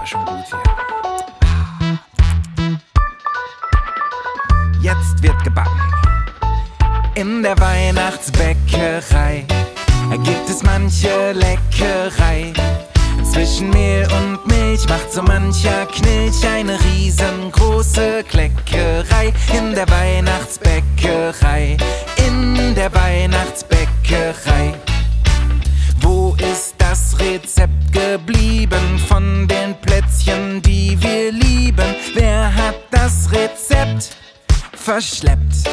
schon gut hier. Jetzt wird gebacken. In der Weihnachtsbäckerei gibt es manche Leckerei. Zwischen Mehl und Milch macht so mancher Knilch eine riesengroße Kleckerei. In der Weihnachtsbäckerei, in der Weihnachtsbäckerei. Wo ist das Rezept geblieben von den Plätzchen, die wir lieben? Wer hat das Rezept verschleppt?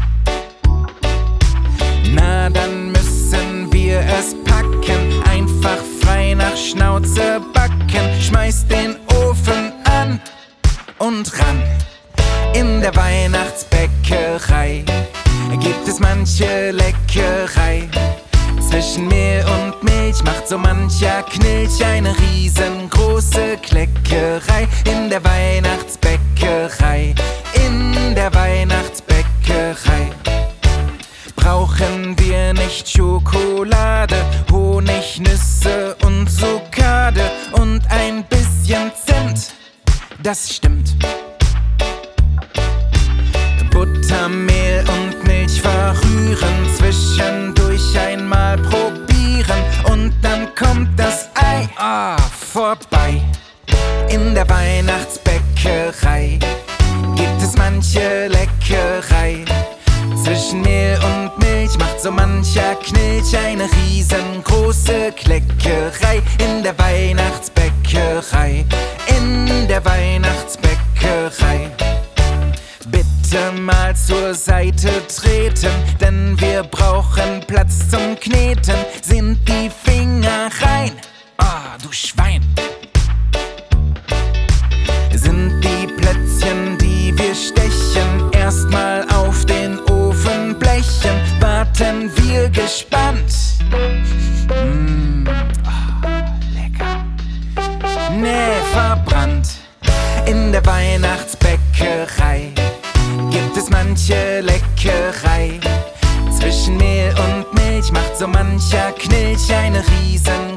Na, dann müssen wir es packen, einfach frei nach Schnauze backen. Schmeiß den Ofen an und ran. In der Weihnachtsbäckerei gibt es manche Leckerei. Zwischen Mehl und Milch macht so mancher Knilch eine riesengroße Kleckerei. In der Weihnachtsbäckerei, in der Weihnachtsbäckerei. Brauchen wir nicht Schokolade, Honig, Nüsse und Zuckade und ein bisschen Zimt, das stimmt. Butter, Mehl und Milch verrühren, zwischendurch einmal probieren und dann kommt das Ei vorbei. In der Weihnachtsbäckerei gibt es manche Leckerei. Zwischen Mehl und Milch macht so mancher Knilch eine riesengroße Kleckerei. In der Weihnachtsbäckerei, in der Weihnachtsbäckerei. Bitte mal zur Seite treten, denn wir brauchen Platz zum Kneten. Sind die Finger rein? Du Schwein! Sind die Plätzchen, die wir stechen, erstmal auf den Ofen blechen? Warten wir gespannt. Lecker. Nee, verbrannt. In der Weihnachtsbäckerei gibt es manche Leckerei. Zwischen Mehl und Milch macht so mancher Knilch eine